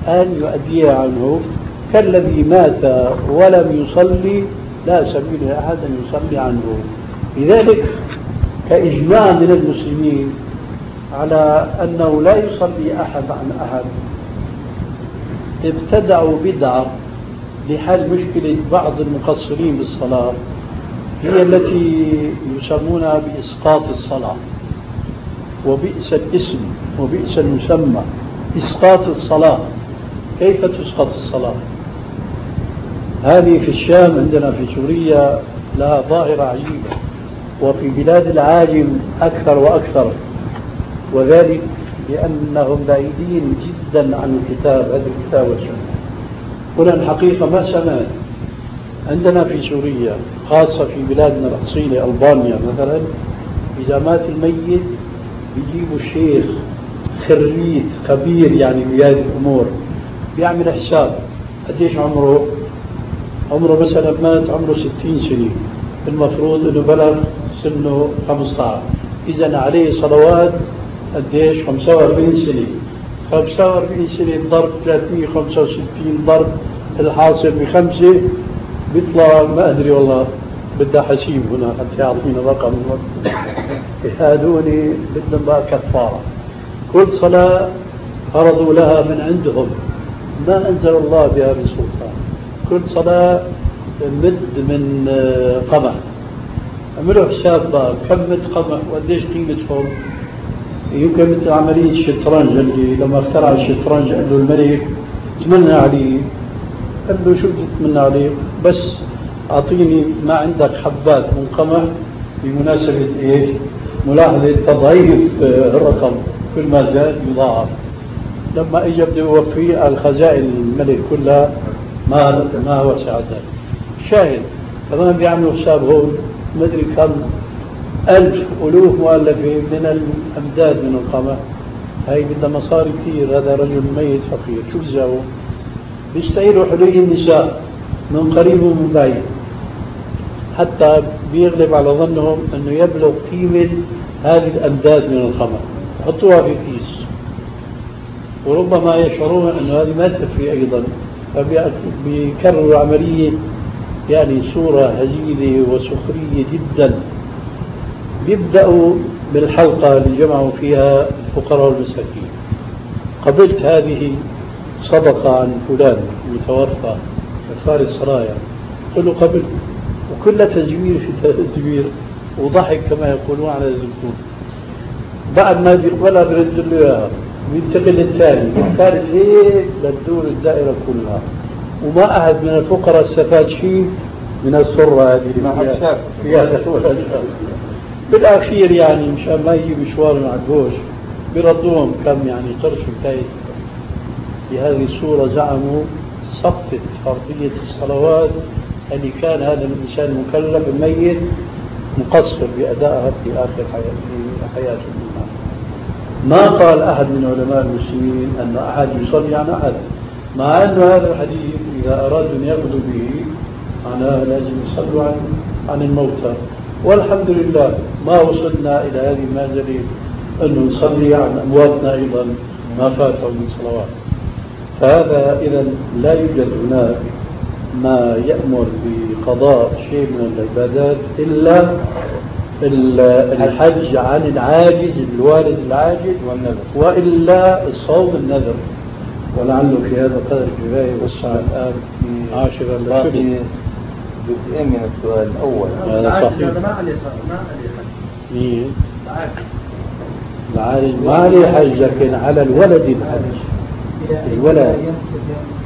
أن يؤديها عنه، كالذي مات ولم يصلي لا سبيل لأحد أن يصلي عنه. لذلك كإجماع من المسلمين على أنه لا يصلي أحد عن أحد، ابتدعوا بدعة لحل مشكلة بعض المقصرين بالصلاة، هي التي يسمونها بإسقاط الصلاة. وبئس الاسم وبئس المسمى، إسقاط الصلاة. كيف تسقط الصلاة؟ هذه في الشام عندنا في سوريا لها ظاهرة عجيبة، وفي بلاد العاجم أكثر وأكثر، وذلك لأنهم بعيدين جدا عن الكتاب، هذا الكتاب والسنة. هنا الحقيقة ما سمعت عندنا في سوريا، خاصة في بلادنا الأصيلة ألبانيا مثلا، إذا مات الميت بيجيبوا الشيخ خريج خبير يعني بهذه الأمور، بيعمل حساب قديش عمره. عمره مثلا مات عمره 60 سنة، المفروض أنه بلغ سنه 15، إذا عليه صلوات قديش؟ 45 سنة. 45 سنة ضرب 365 ضرب الحاصل ب5 بيطلع ما أدري والله، بدها حسيب هنا حتى يعطينا رقم. هذول بدهم بقى كفارة. كل صلاة فرضوا لها من عندهم، ما أنزل الله بها بسلطان. كل صلاة مد من قمح. عملوا حساب بقى كم مد قمح وقديش قيمتهم. يمكن مثل عملية الشطرنج، اللي لما اخترع الشطرنج قال له الملك تمنى عليه، قال له شو بدي تتمنى عليه؟ بس أعطيني ما عندك حبات من قمح بمناسبة إيش؟ ملاحظة تضعيف الرقم، كل ما زاد يضاعف. لما اجى بده يوفيه الخزائن الملك كلها ما وسع ذلك. شاهد كمان بيعملوا حساب هون ما ادري كم ألف ألوف مؤلفة من الأمداد من القمح. هاي بدها مصاري كثير. هذا رجل ميت فقير، شو بيساووا؟ بيستعيروا حلي النساء من قريب ومن بعيد، حتى بيغلب على ظنهم أنه يبلغ قيمة هذه الأمداد من القمح، يحطوها في كيس، وربما يشعرون أن هذه ما تكفي أيضا، فبيكرروا عملية يعني صورة هزيلة وسخرية جدا. بيبدأوا بالحلقة اللي جمعوا فيها الفقراء والمساكين، قبلت هذه صدقة عن فلان المتوفى فارس سرايا، قل له قبل، وكل تزوير في تزوير وضحك كما يقولون على الزيتون. بعد ما بيقبلها برد له اياها، بينتقل للثاني، الثالث هيك لتدور الدائرة كلها، وما أحد من الفقراء استفاد شيء من السرة هذه فيها بالأخير يعني مشان ما يجي مشوار مع الجوش بردوهم كم يعني قرش وكايد. بهذه الصورة زعموا سقطت فرضية الصلوات اللي كان هذا الإنسان المكلف الميت مقصر بأدائها في آخر حياته. ما قال أحد من علماء المسلمين أن أحد يصلي عن أحد، مع أن هذا الحديث إذا أرادوا أن يأخذوا به معناه لازم يصلوا عن الموتى. والحمد لله ما وصلنا إلى هذه المنزلة أن نصلي عن أمواتنا أيضا ما فاتهم من صلوات. فهذا إذا لا يوجد هناك ما يأمر بقضاء شيء من العبادات إلا الحج عن العاجز الوالد العاجز وإلا الصوم النذر. ولعله في هذا قدر كفاية، والساعة الآن 10 باقي جزئين من السؤال الأول. هذا صحيح. العاجز ما عليه حج، لكن على الولد الحج. الولد